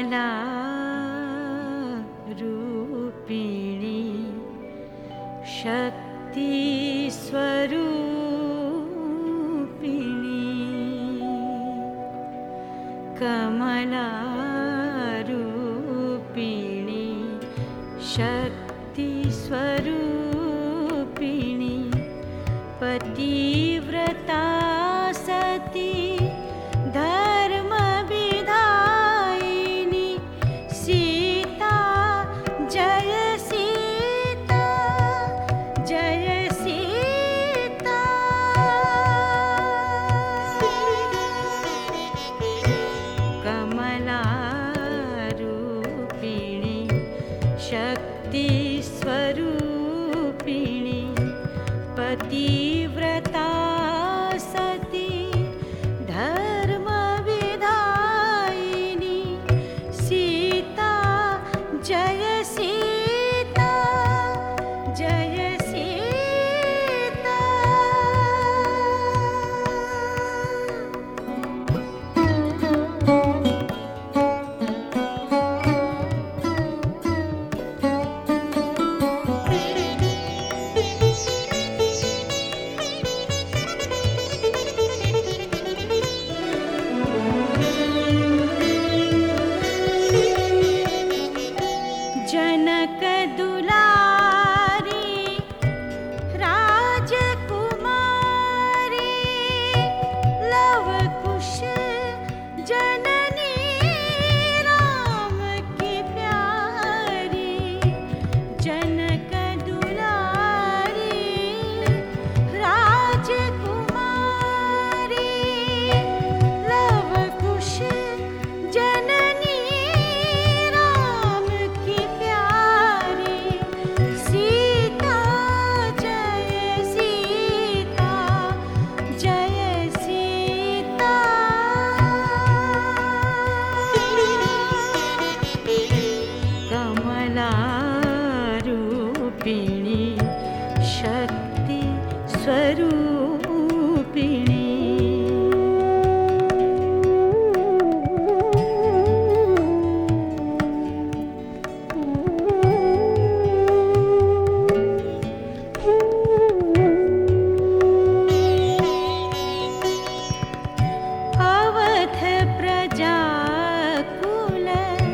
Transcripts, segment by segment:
कमला रूपिणी शक्ति स्वरूपिणी कमला रूपिणी शक्ति स्वरूपिणी पतिव्रता सती धर्म विधायिनी सीता जय सीता जय सीता कमला रूपिणी शक्ति स्वरूपिणी पतिव्रता सती धर्म विधायिनी सीता जय सीता जय सीता जनक दुलारी राजकुमारी लव कुश जननी राम की प्यारी जनक दुलारी राजकुमारी लव कुश जननी रूपिणी शक्ति स्वरूपिणी अवध प्रजा कुल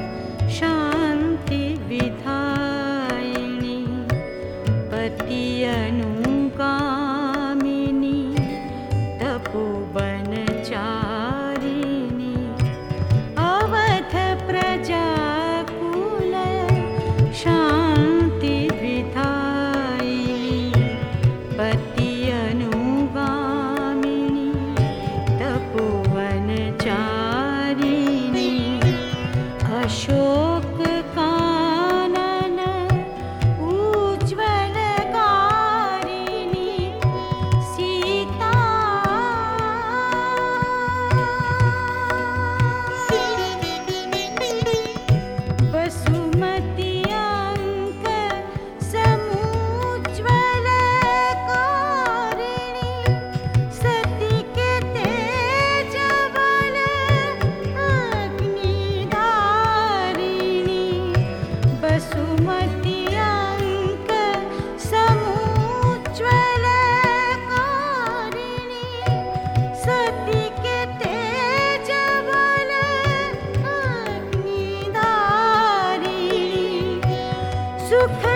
शांति विधायिनी पति अनुगामिनी तपोवनचारिणी अवध प्रजा कुल शांति विधायिनी पति अनुगामिनी तपोवनचारिणी अशोक कानन उज्ज्वलकारिणी सीता वसुमती अंक समुज्ज्वलकारिणी सती के तेज बल अग्निधारिणी वसुमती अंक समुज्ज्वलकारिणी सती के तेज बल अग्निधारिणी सुख